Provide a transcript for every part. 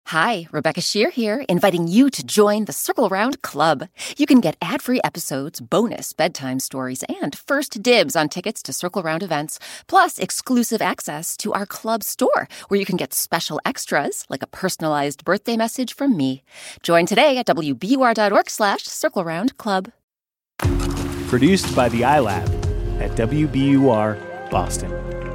Hi, Rebecca Shear here, inviting you to join the Circle Round Club. You can get ad-free episodes, bonus bedtime stories, and first dibs on tickets to Circle Round events, plus exclusive access to our club store, where you can get special extras, like a personalized birthday message from me. Join today at wbur.org/Circle Round Club. Produced by the iLab at WBUR Boston.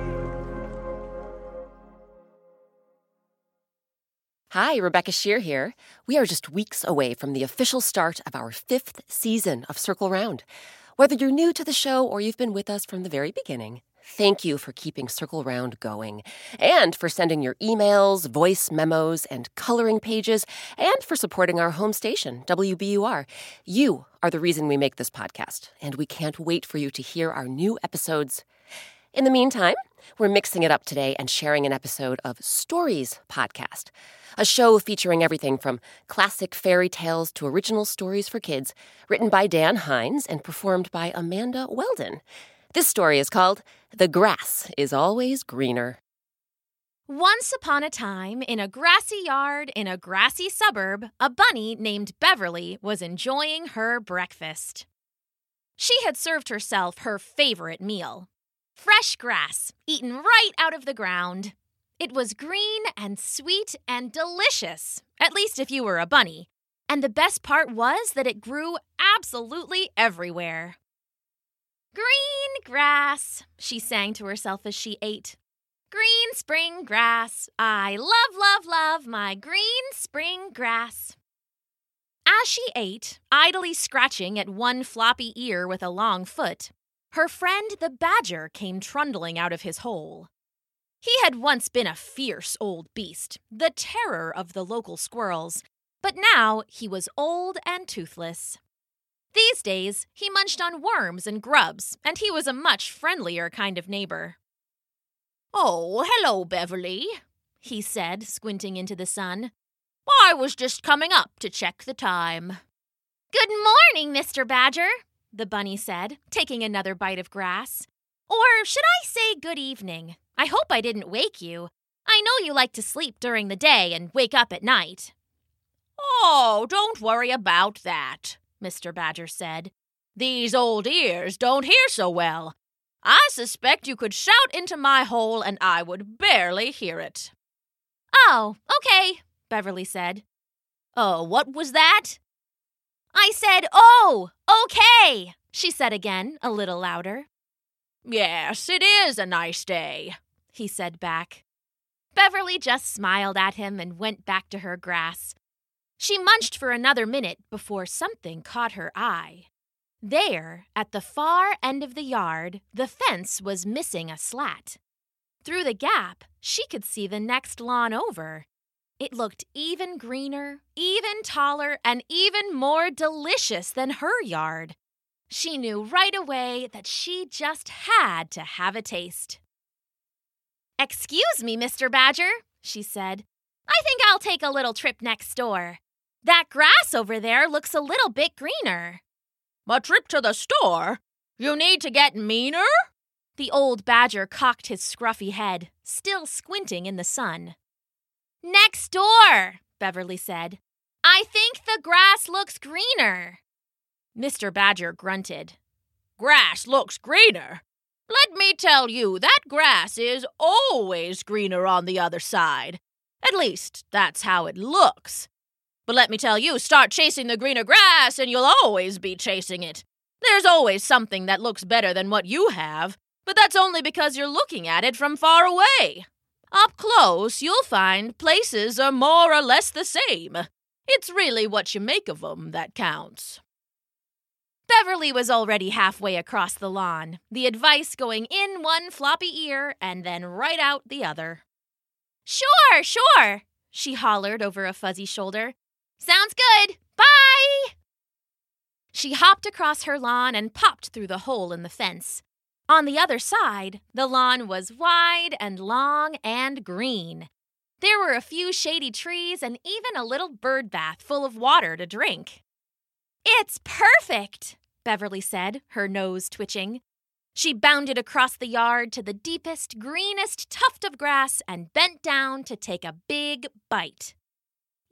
Hi, Rebecca Shear here. We are just weeks away from the official start of our 5th season of Circle Round. Whether you're new to the show or you've been with us from the very beginning, thank you for keeping Circle Round going, and for sending your emails, voice memos, and coloring pages, and for supporting our home station, WBUR. You are the reason we make this podcast, and we can't wait for you to hear our new episodes. In the meantime, we're mixing it up today and sharing an episode of Stories Podcast, a show featuring everything from classic fairy tales to original stories for kids, written by Dan Hines and performed by Amanda Weldon. This story is called The Grass is Always Greener. Once upon a time, in a grassy yard in a grassy suburb, a bunny named Beverly was enjoying her breakfast. She had served herself her favorite meal. Fresh grass, eaten right out of the ground. It was green and sweet and delicious, at least if you were a bunny. And the best part was that it grew absolutely everywhere. Green grass, she sang to herself as she ate. Green spring grass, I love, love, love my green spring grass. As she ate, idly scratching at one floppy ear with a long foot, her friend the badger came trundling out of his hole. He had once been a fierce old beast, the terror of the local squirrels, but now he was old and toothless. These days, he munched on worms and grubs, and he was a much friendlier kind of neighbor. "Oh, hello, Beverly," he said, squinting into the sun. "I was just coming up to check the time." "Good morning, Mr. Badger," the bunny said, taking another bite of grass. "Or should I say good evening? I hope I didn't wake you. I know you like to sleep during the day and wake up at night." "Oh, don't worry about that," Mr. Badger said. "These old ears don't hear so well. I suspect you could shout into my hole and I would barely hear it." "Oh, okay," Beverly said. "Oh, what was that?" "I said, oh, okay," she said again, a little louder. "Yes, it is a nice day," he said back. Beverly just smiled at him and went back to her grass. She munched for another minute before something caught her eye. There, at the far end of the yard, the fence was missing a slat. Through the gap, she could see the next lawn over. It looked even greener, even taller, and even more delicious than her yard. She knew right away that she just had to have a taste. "Excuse me, Mr. Badger," she said. "I think I'll take a little trip next door. That grass over there looks a little bit greener." "A trip to the store? You need to get meaner?" The old badger cocked his scruffy head, still squinting in the sun. "Next door," Beverly said. "I think the grass looks greener." Mr. Badger grunted. "Grass looks greener? Let me tell you, that grass is always greener on the other side. At least, that's how it looks. But let me tell you, start chasing the greener grass and you'll always be chasing it. There's always something that looks better than what you have, but that's only because you're looking at it from far away. Up close, you'll find places are more or less the same. It's really what you make of 'em that counts." Beverly was already halfway across the lawn, the advice going in one floppy ear and then right out the other. "Sure, sure," she hollered over a fuzzy shoulder. "Sounds good. Bye!" She hopped across her lawn and popped through the hole in the fence. On the other side, the lawn was wide and long and green. There were a few shady trees and even a little bird bath full of water to drink. "It's perfect," Beverly said, her nose twitching. She bounded across the yard to the deepest, greenest tuft of grass and bent down to take a big bite.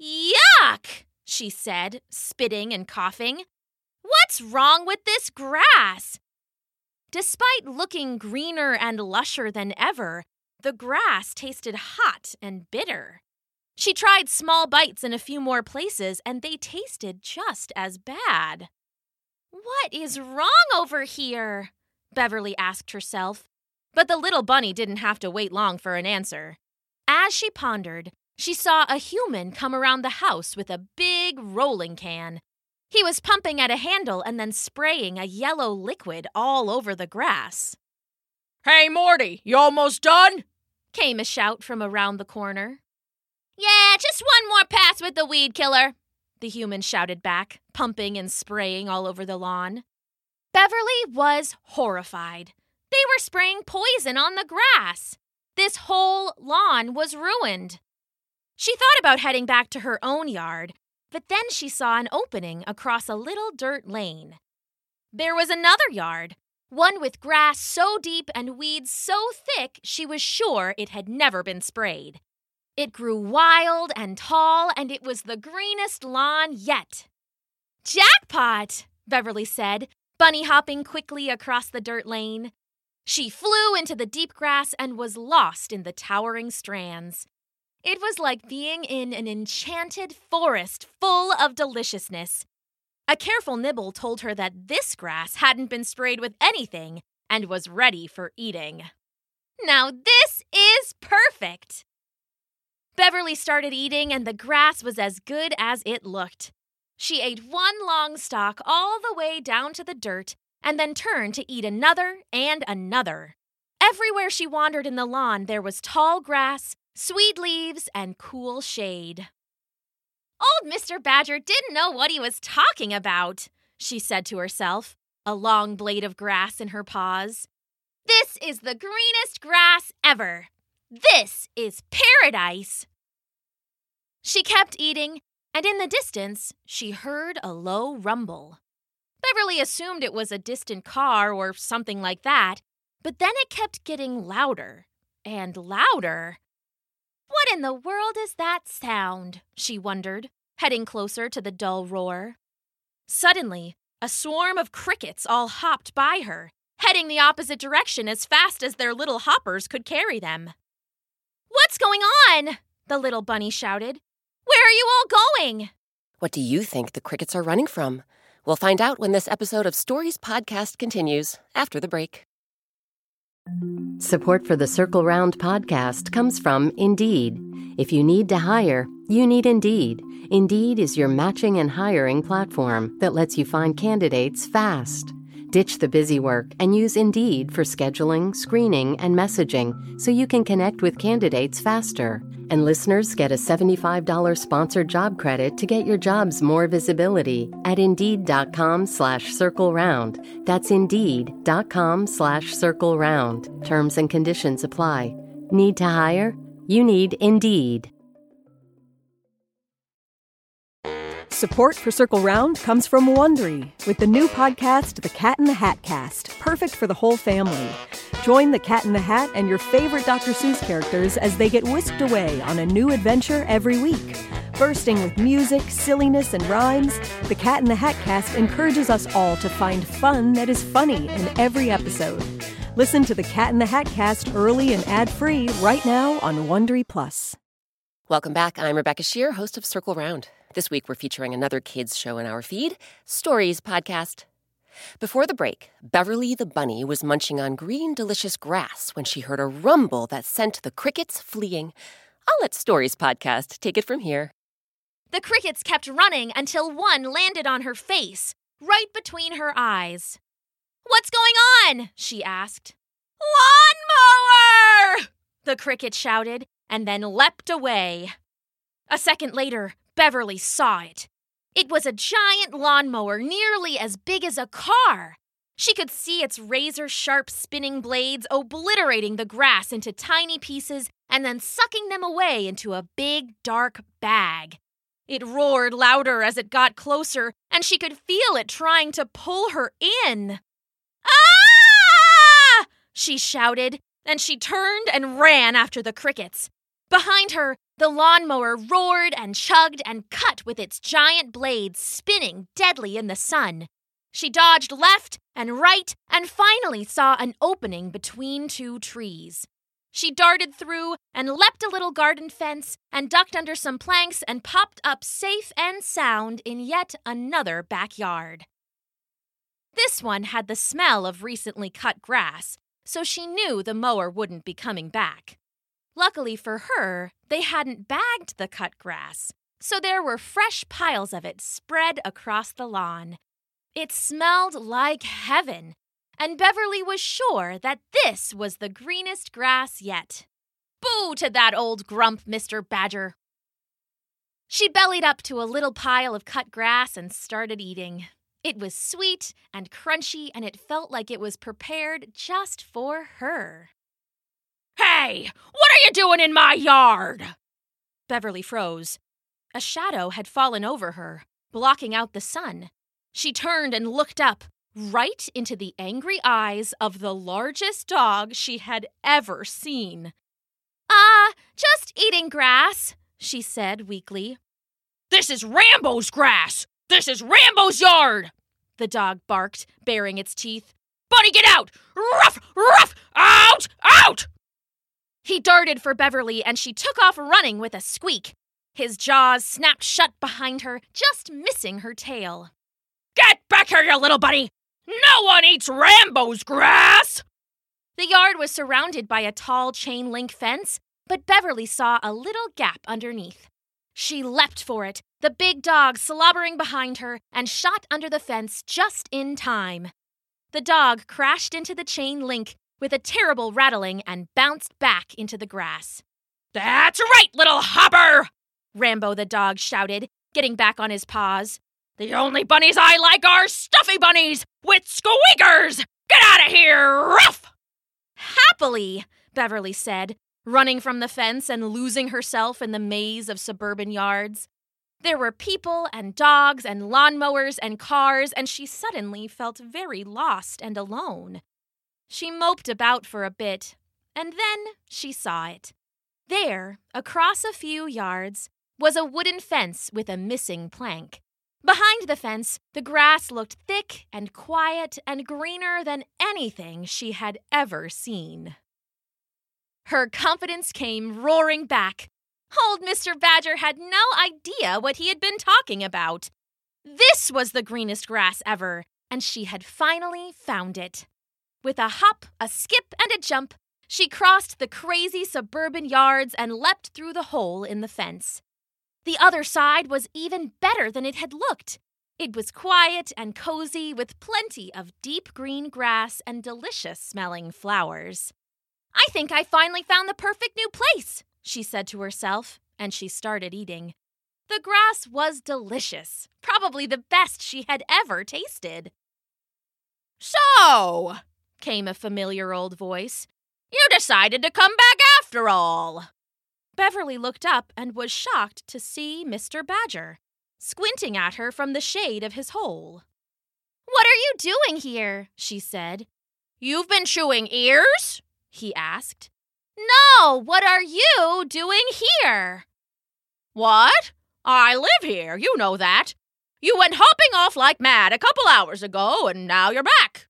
"Yuck!" she said, spitting and coughing. "What's wrong with this grass?" Despite looking greener and lusher than ever, the grass tasted hot and bitter. She tried small bites in a few more places, and they tasted just as bad. "What is wrong over here?" Beverly asked herself. But the little bunny didn't have to wait long for an answer. As she pondered, she saw a human come around the house with a big rolling can. He was pumping at a handle and then spraying a yellow liquid all over the grass. "Hey, Morty, you almost done?" came a shout from around the corner. "Yeah, just one more pass with the weed killer," the human shouted back, pumping and spraying all over the lawn. Beverly was horrified. They were spraying poison on the grass. This whole lawn was ruined. She thought about heading back to her own yard, but then she saw an opening across a little dirt lane. There was another yard, one with grass so deep and weeds so thick she was sure it had never been sprayed. It grew wild and tall, and it was the greenest lawn yet. "Jackpot!" Beverly said, bunny hopping quickly across the dirt lane. She flew into the deep grass and was lost in the towering strands. It was like being in an enchanted forest full of deliciousness. A careful nibble told her that this grass hadn't been sprayed with anything and was ready for eating. Now this is perfect! Beverly started eating, and the grass was as good as it looked. She ate one long stalk all the way down to the dirt and then turned to eat another and another. Everywhere she wandered in the lawn, there was tall grass, sweet leaves, and cool shade. "Old Mr. Badger didn't know what he was talking about," she said to herself, a long blade of grass in her paws. "This is the greenest grass ever. This is paradise." She kept eating, and in the distance, she heard a low rumble. Beverly assumed it was a distant car or something like that, but then it kept getting louder and louder. "What in the world is that sound?" she wondered, heading closer to the dull roar. Suddenly, a swarm of crickets all hopped by her, heading the opposite direction as fast as their little hoppers could carry them. "What's going on?" the little bunny shouted. "Where are you all going?" What do you think the crickets are running from? We'll find out when this episode of Stories Podcast continues after the break. Support for the Circle Round podcast comes from Indeed. If you need to hire, you need Indeed. Indeed is your matching and hiring platform that lets you find candidates fast. Ditch the busy work and use Indeed for scheduling, screening, and messaging so you can connect with candidates faster. And listeners get a $75 sponsored job credit to get your jobs more visibility at Indeed.com/CircleRound. That's Indeed.com/CircleRound. Terms and conditions apply. Need to hire? You need Indeed. Support for Circle Round comes from Wondery, with the new podcast, The Cat in the Hat Cast, perfect for the whole family. Join the Cat in the Hat and your favorite Dr. Seuss characters as they get whisked away on a new adventure every week. Bursting with music, silliness, and rhymes, The Cat in the Hat Cast encourages us all to find fun that is funny in every episode. Listen to The Cat in the Hat Cast early and ad-free right now on Wondery Plus. Welcome back. I'm Rebecca Shear, host of Circle Round. This week, we're featuring another kids show in our feed, Stories Podcast. Before the break, Beverly the bunny was munching on green, delicious grass when she heard a rumble that sent the crickets fleeing. I'll let Stories Podcast take it from here. The crickets kept running until one landed on her face, right between her eyes. "What's going on?" she asked. "Lawnmower!" the cricket shouted, and then leapt away. A second later, Beverly saw it. It was a giant lawnmower nearly as big as a car. She could see its razor-sharp spinning blades obliterating the grass into tiny pieces and then sucking them away into a big, dark bag. It roared louder as it got closer, and she could feel it trying to pull her in. "Ah!" she shouted, and she turned and ran after the crickets. Behind her, the lawnmower roared and chugged and cut with its giant blades spinning deadly in the sun. She dodged left and right and finally saw an opening between two trees. She darted through and leapt a little garden fence and ducked under some planks and popped up safe and sound in yet another backyard. This one had the smell of recently cut grass, so she knew the mower wouldn't be coming back. Luckily for her, they hadn't bagged the cut grass, so there were fresh piles of it spread across the lawn. It smelled like heaven, and Beverly was sure that this was the greenest grass yet. Boo to that old grump, Mr. Badger! She bellied up to a little pile of cut grass and started eating. It was sweet and crunchy, and it felt like it was prepared just for her. "Hey, what are you doing in my yard?" Beverly froze. A shadow had fallen over her, blocking out the sun. She turned and looked up, right into the angry eyes of the largest dog she had ever seen. Just eating grass," she said weakly. "This is Rambo's grass! This is Rambo's yard!" the dog barked, baring its teeth. "Bunny, get out! Ruff! Ruff! Out! Out!" He darted for Beverly, and she took off running with a squeak. His jaws snapped shut behind her, just missing her tail. "Get back here, you little bunny! No one eats Rambo's grass!" The yard was surrounded by a tall chain-link fence, but Beverly saw a little gap underneath. She leapt for it, the big dog slobbering behind her, and shot under the fence just in time. The dog crashed into the chain link with a terrible rattling and bounced back into the grass. "That's right, little hopper!" Rambo the dog shouted, getting back on his paws. "The only bunnies I like are stuffy bunnies with squeakers! Get out of here, Ruff!" "Happily," Beverly said, running from the fence and losing herself in the maze of suburban yards. There were people and dogs and lawnmowers and cars, and she suddenly felt very lost and alone. She moped about for a bit, and then she saw it. There, across a few yards, was a wooden fence with a missing plank. Behind the fence, the grass looked thick and quiet and greener than anything she had ever seen. Her confidence came roaring back. Old Mr. Badger had no idea what he had been talking about. This was the greenest grass ever, and she had finally found it. With a hop, a skip, and a jump, she crossed the crazy suburban yards and leapt through the hole in the fence. The other side was even better than it had looked. It was quiet and cozy with plenty of deep green grass and delicious-smelling flowers. "I think I finally found the perfect new place," she said to herself, and she started eating. The grass was delicious, probably the best she had ever tasted. "So," came a familiar old voice, "you decided to come back after all." Beverly looked up and was shocked to see Mr. Badger, squinting at her from the shade of his hole. "What are you doing here?" she said. "You've been chewing ears?" he asked. "No, what are you doing here?" "What? I live here, you know that. You went hopping off like mad a couple hours ago, and now you're back."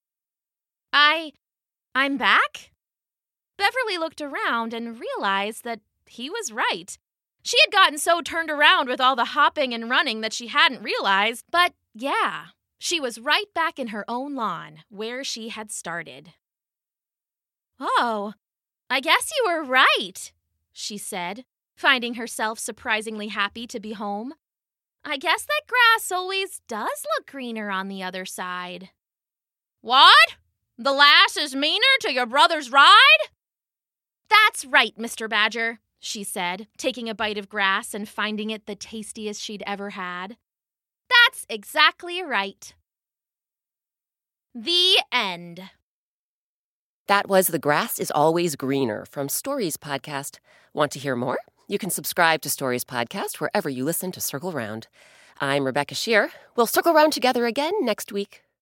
I'm back?" Beverly looked around and realized that he was right. She had gotten so turned around with all the hopping and running that she hadn't realized, but yeah, she was right back in her own lawn, where she had started. "Oh, I guess you were right," she said, finding herself surprisingly happy to be home. "I guess that grass always does look greener on the other side." "What? The lass is meaner to your brother's ride?" "That's right, Mr. Badger," she said, taking a bite of grass and finding it the tastiest she'd ever had. "That's exactly right." The end. That was The Grass is Always Greener from Stories Podcast. Want to hear more? You can subscribe to Stories Podcast wherever you listen to Circle Round. I'm Rebecca Shear. We'll circle round together again next week.